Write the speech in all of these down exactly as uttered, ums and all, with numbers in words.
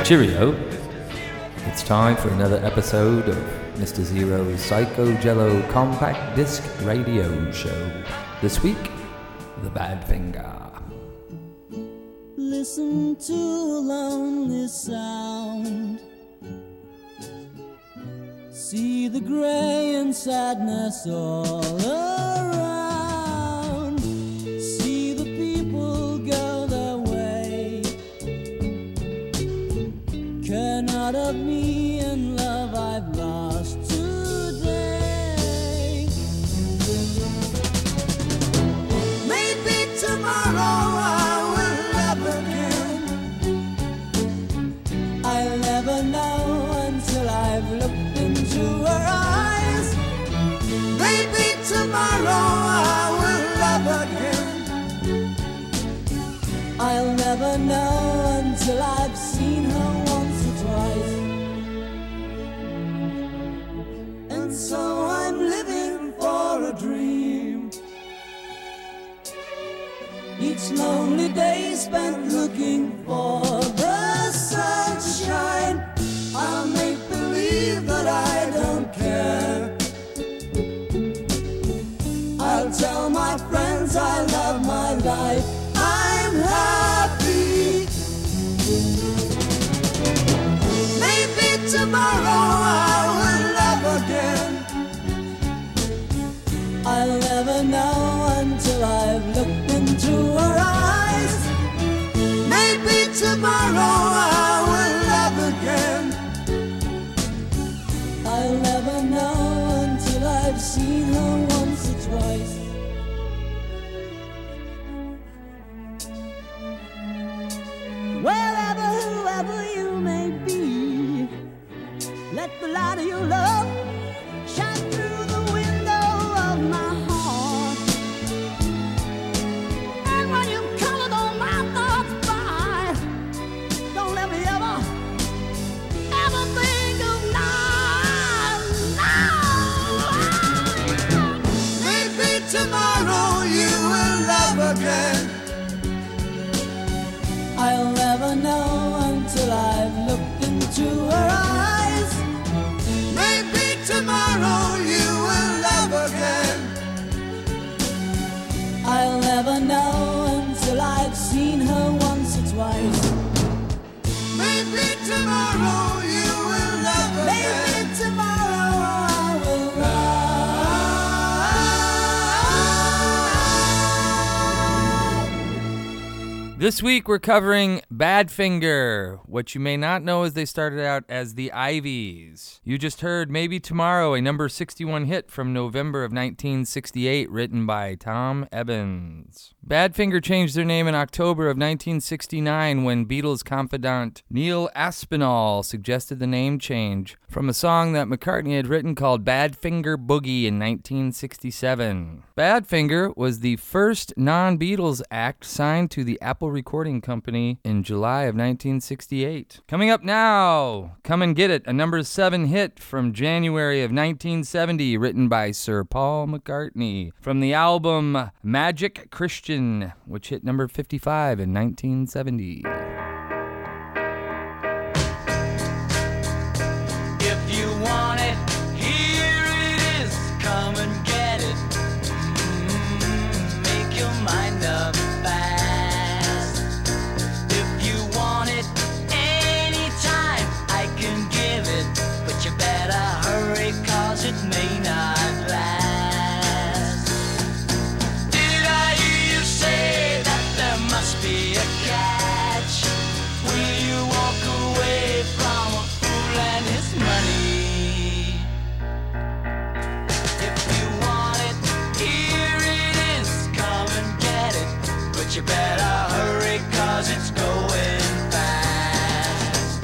Cheerio. It's time for another episode of Mister Zero's Psycho Jello Compact Disc Radio Show. This week, The Badfinger. Listen to a lonely sound. See the gray and sadness all around. See the people go their way. Care not of me and love I've lost today. Maybe tomorrow I will love again. I'll never know until I've looked into her eyes. Maybe tomorrow I will love again. I'll never know until I've seen her once or twice. And so I'm living for a dream. Each lonely day spent looking for the sunshine. I'll make believe that I don't care. I'll tell my friends I love my life. I'm happy. Maybe tomorrow I will love again. I'll never know until I've looked into her eyes. Maybe tomorrow I will love again. I'll never know until I've seen her once or twice. Wherever, whoever you may be, let the light of your love shine through the window of my heart. And when you've colored all my thoughts by, don't let me ever, ever think of now, now. Maybe tomorrow you will love again. I'll never know until I've looked into her eyes. Maybe tomorrow you will love again. I'll never know until I've seen her once or twice. Maybe tomorrow you will love again. Maybe tomorrow I will love. This week we're covering Badfinger. What you may not know is they started out as the Ivies. You just heard Maybe Tomorrow, a number sixty-one hit from November of nineteen sixty-eight, written by Tom Evans. Badfinger changed their name in October of nineteen sixty-nine when Beatles confidant Neil Aspinall suggested the name change from a song that McCartney had written called Badfinger Boogie in nineteen sixty-seven. Badfinger was the first non-Beatles act signed to the Apple Recording Company in July of nineteen sixty-eight. Coming up now, Come and Get It, a number seven hit from January of nineteen seventy, written by Sir Paul McCartney, from the album Magic Christian, which hit number fifty-five in nineteen seventy. If you want it, here it is. Come and get it. Mm, make your mind up fast. If you want it anytime, I can give it. But you better hurry, cause it may not last. Did I hear you say that there must be a catch? Will you walk away from a fool and his money? If you want it, here it is. Come and get it. But you better hurry, cause it's going fast.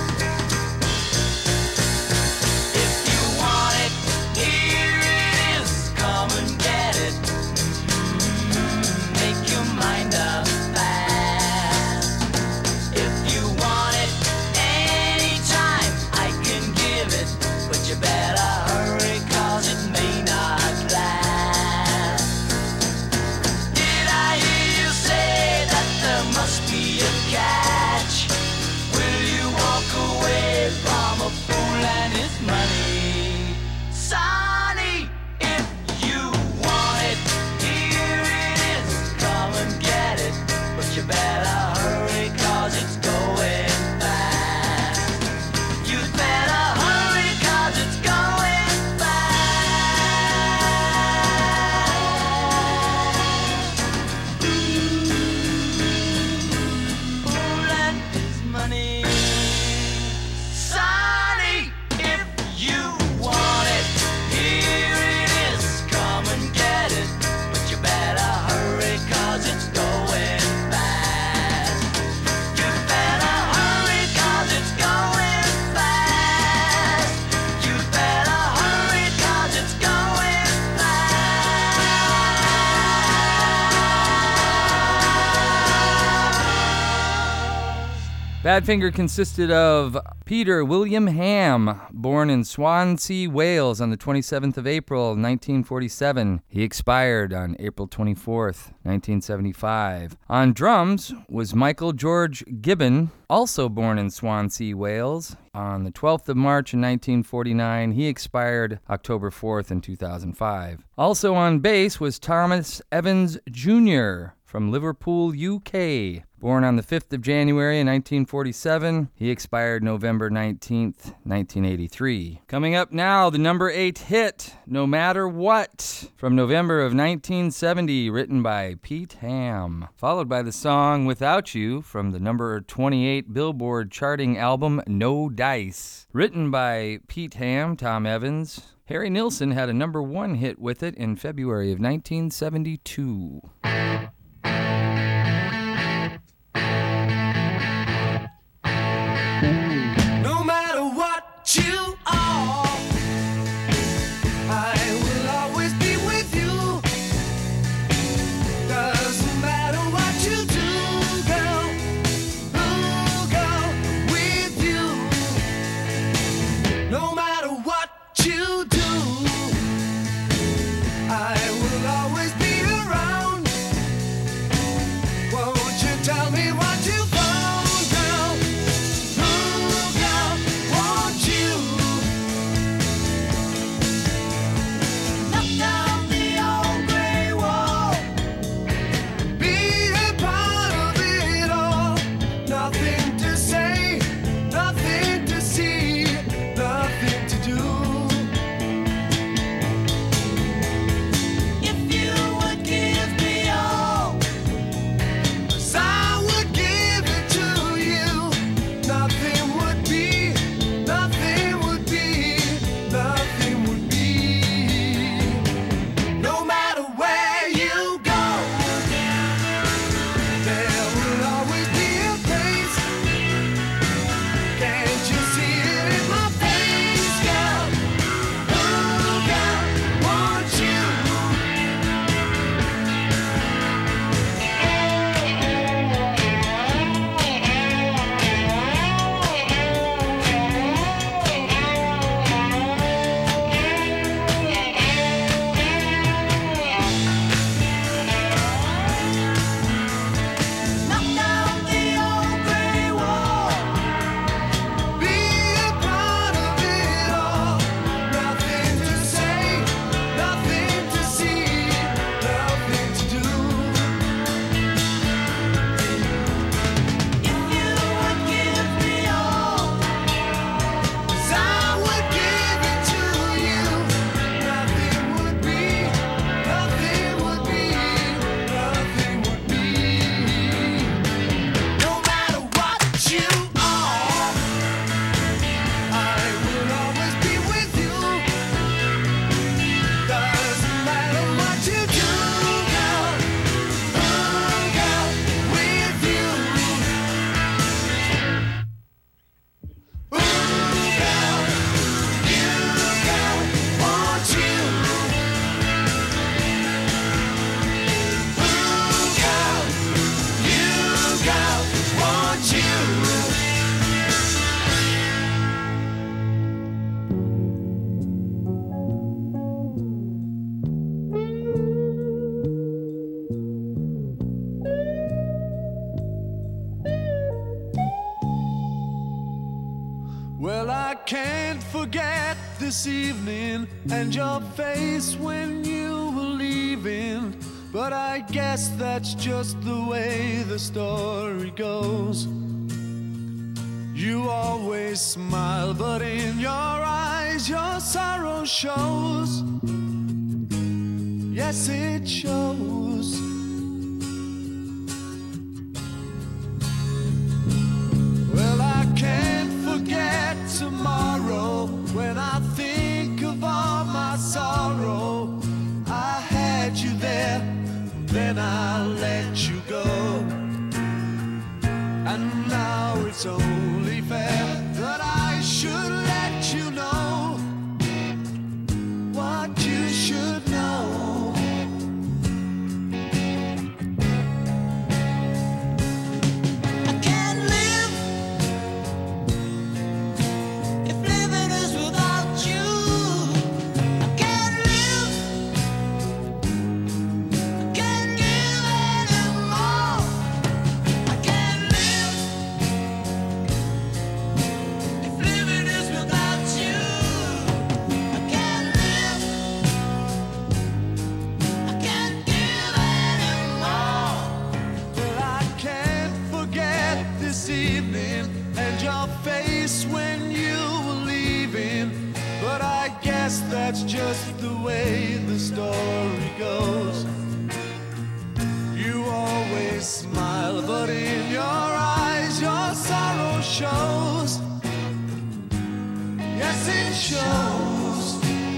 If you want it, here it is. Come and get it. Mm, make your mind up fast. If you want it anytime, I can give it. But you better hurry, cause it may not last. Did I hear you say that there must be a catch? Will you walk Badfinger consisted of Peter William Ham, born in Swansea, Wales on the twenty-seventh of April, nineteen forty-seven. He expired on April twenty-fourth, nineteen seventy-five. On drums was Michael George Gibbon, also born in Swansea, Wales on the twelfth of March in nineteen forty-nine. He expired October fourth in two thousand five. Also on bass was Thomas Evans Junior from Liverpool, U K. Born on the fifth of January in nineteen forty-seven, he expired November nineteenth, nineteen eighty-three. Coming up now, the number eight hit, No Matter What, from November of nineteen seventy, written by Pete Ham. Followed by the song Without You from the number twenty-eight Billboard charting album No Dice. Written by Pete Ham, Tom Evans. Harry Nilsson had a number one hit with it in February of nineteen seventy-two. No matter what you are, I will always be with you. Doesn't matter what you do, girl, ooh, girl, with you. No matter what you do, I will always be around. Won't you tell me what you found, girl? Ooh, girl, won't you? Knock down the old gray wall. Be a part of it all. Nothing to say, nothing to see, nothing to do. If you would give me all, 'cause I would give it to you. Nothing would be, nothing would be, nothing would be. No matter where you go, there will always be a place. Can't you see it in my face, girl? Ooh, girl, won't you? Knock down the old gray wall. Be a part of it all. Nothing to say, nothing to see, nothing to do. If you would give me all, 'cause I would give it to you. Nothing would be, nothing would be, nothing would be. No matter what you are, I will always be with you. Doesn't matter what you do, girl. Ooh, girl, with you. Ooh, girl, you, girl, want you. Ooh, girl, you, girl, want you. Well, I can't forget this evening and your face when you were leaving. But I guess that's just the way the story goes. You always smile, but in your eyes your sorrow shows. Yes, it shows. Well, I can't forget tomorrow when I think of all my sorrow. I had you there, then I let you go. And now it's only fair that I should let you know what you should know. I can't live place when you were leaving, but I guess that's just the way the story goes. You always smile, but in your eyes your sorrow shows. Yes, it shows.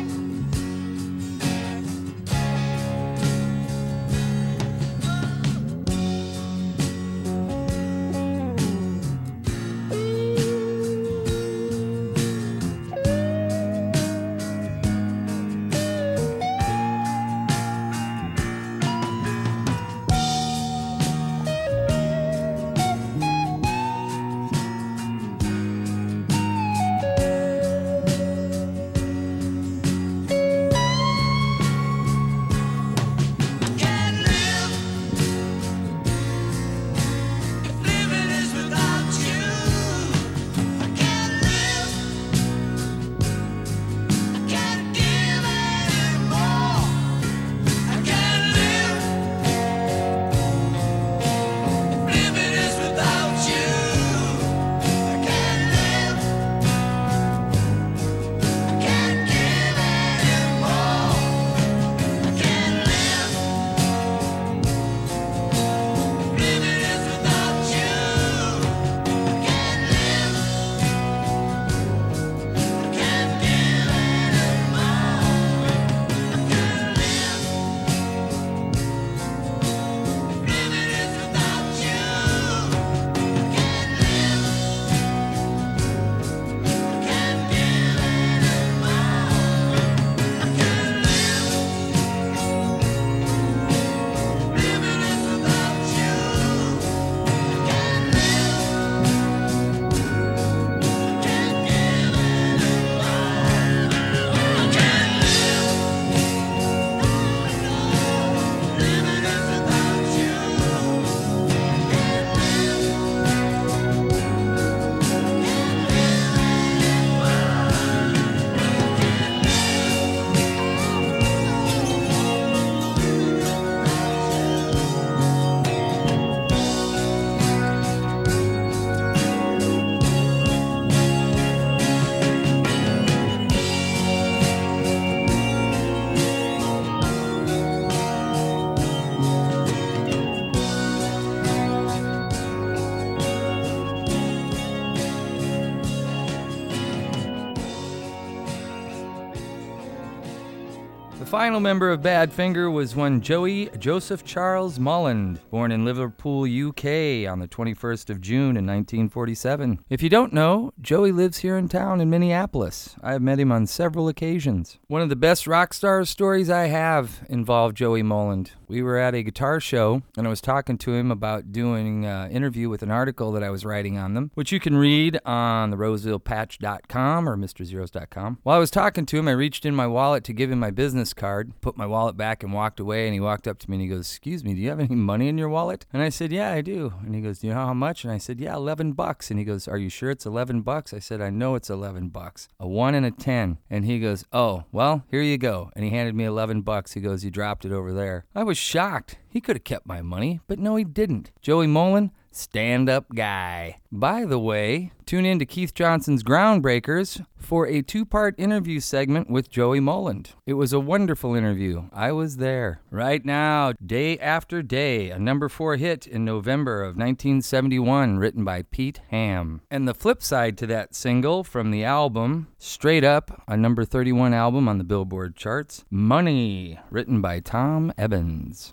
The final member of Badfinger was one Joey Joseph Charles Molland, born in Liverpool, U K on the twenty-first of June in nineteen forty-seven. If you don't know, Joey lives here in town in Minneapolis. I have met him on several occasions. One of the best rock star stories I have involved Joey Molland. We were at a guitar show, and I was talking to him about doing an interview with an article that I was writing on them, which you can read on the roseville patch dot com or Mister Zeros dot com. While I was talking to him, I reached in my wallet to give him my business card, put my wallet back and walked away, and he walked up to me and he goes, "Excuse me, do you have any money in your wallet?" And I said, "Yeah, I do." And he goes, "Do you know how much?" And I said, "Yeah, eleven bucks." And he goes, "Are you sure it's eleven bucks?" I said, "I know it's eleven bucks. A one and a ten." And he goes, "Oh, well, here you go." And he handed me eleven bucks. He goes, "You dropped it over there." I was shocked. He could have kept my money, but no, he didn't. Joey Molland, stand-up guy. By the way, tune in to Keith Johnson's Groundbreakers for a two-part interview segment with Joey Molland. It was a wonderful interview. I was there. Right now, Day After Day, a number four hit in November of nineteen seventy-one, written by Pete Ham. And the flip side to that single from the album, Straight Up, a number thirty-one album on the Billboard charts, Money, written by Tom Evans.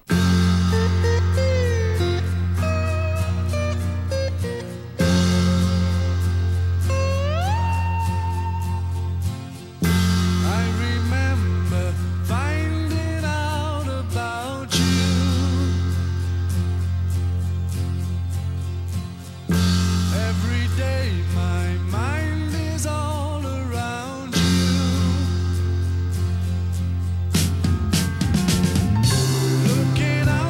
Looking out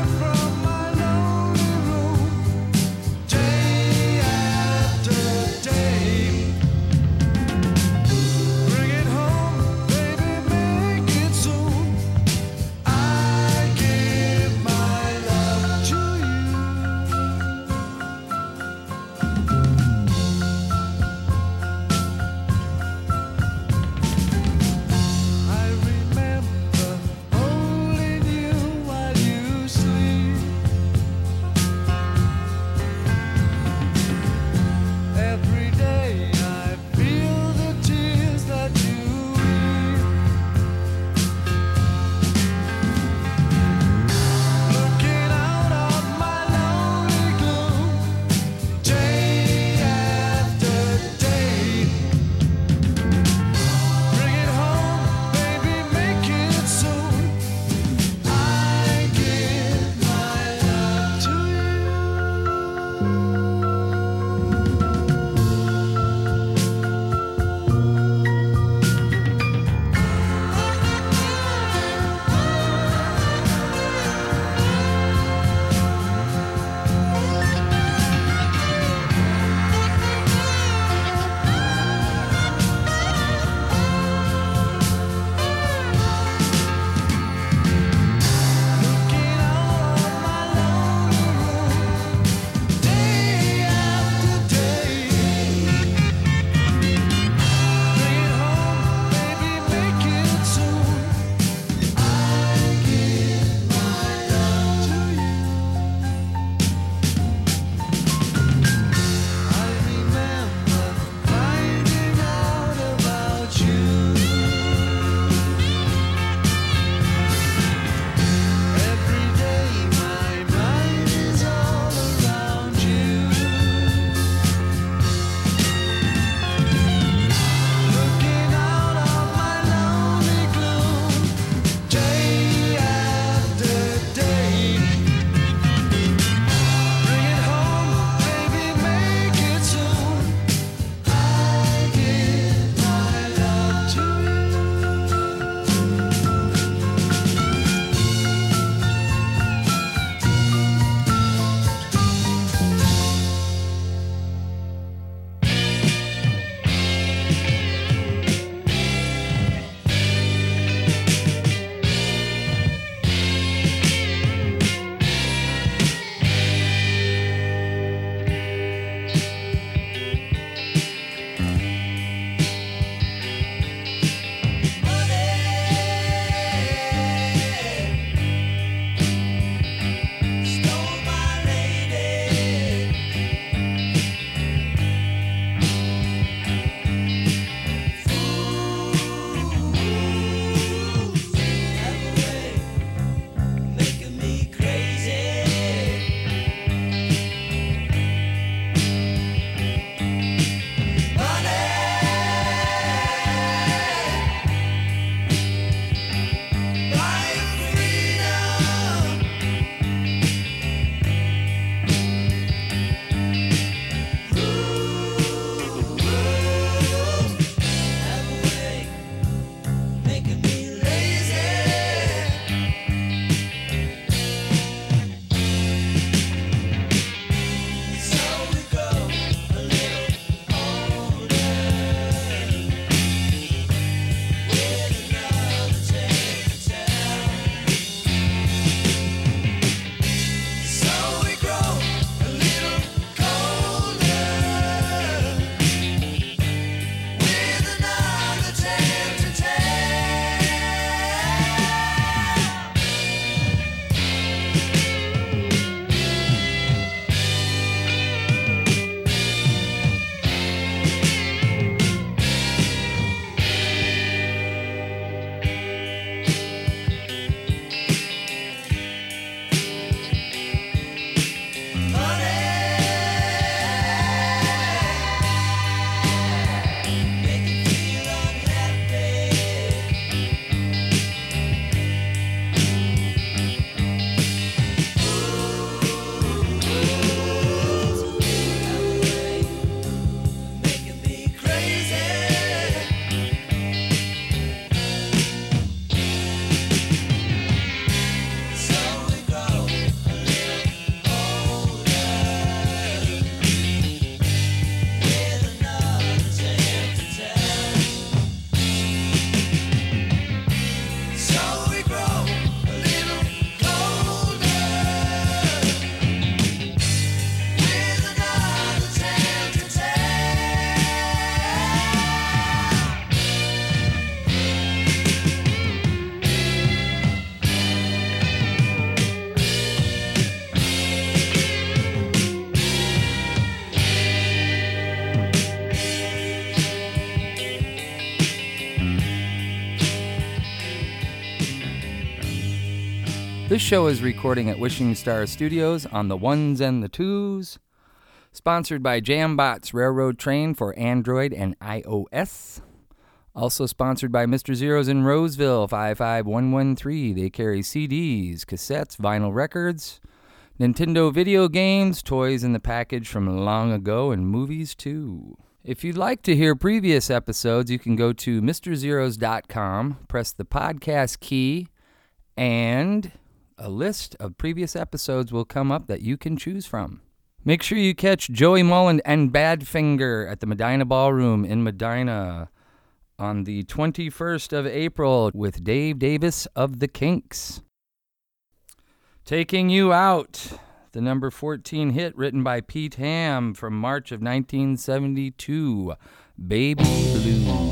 This show is recording at Wishing Star Studios on the ones and the twos. Sponsored by Jambots Railroad Train for Android and iOS. Also sponsored by Mister Zeros in Roseville, five five one one three. They carry C Ds, cassettes, vinyl records, Nintendo video games, toys in the package from long ago, and movies too. If you'd like to hear previous episodes, you can go to Mr Zeros dot com, press the podcast key, and a list of previous episodes will come up that you can choose from. Make sure you catch Joey Mullen and Badfinger at the Medina Ballroom in Medina on the twenty-first of April with Dave Davis of the Kinks. Taking You Out, the number fourteen hit written by Pete Ham from March of nineteen seventy-two, Baby Blue.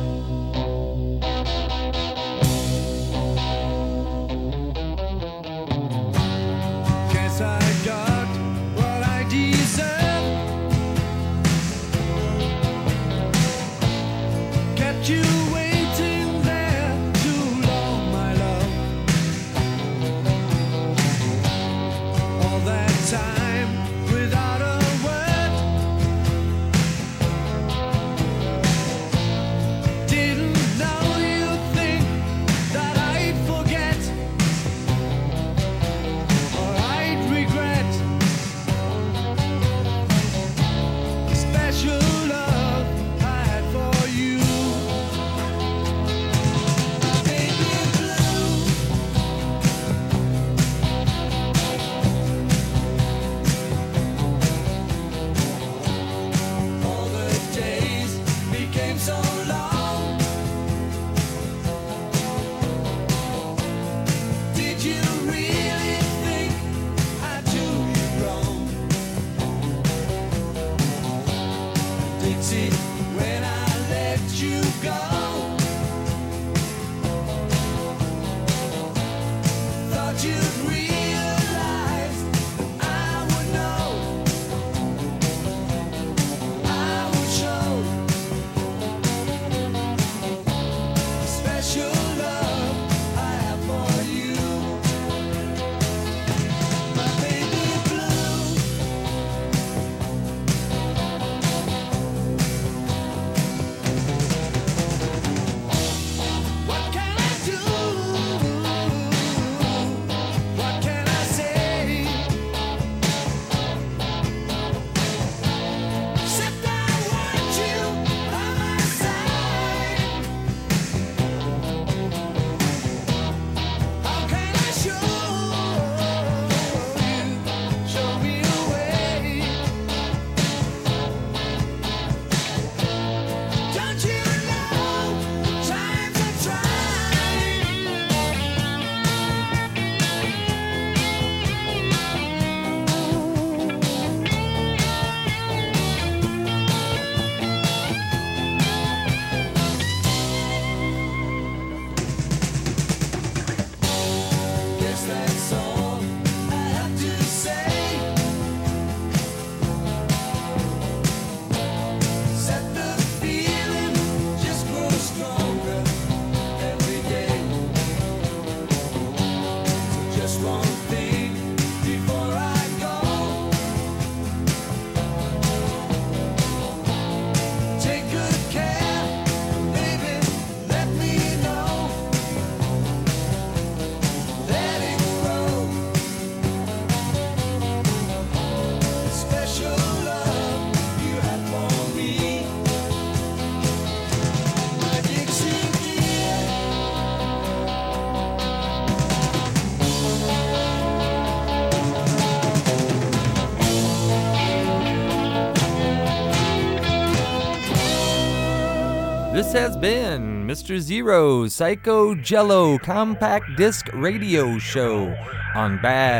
This has been Mister Zero's Psycho Jello Compact Disc Radio Show on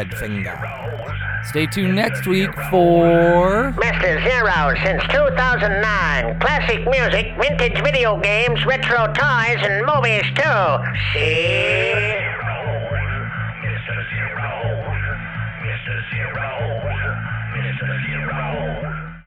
Badfinger. Stay tuned next week for Mister Zero since two thousand nine. Classic music, vintage video games, retro toys, and movies too. See?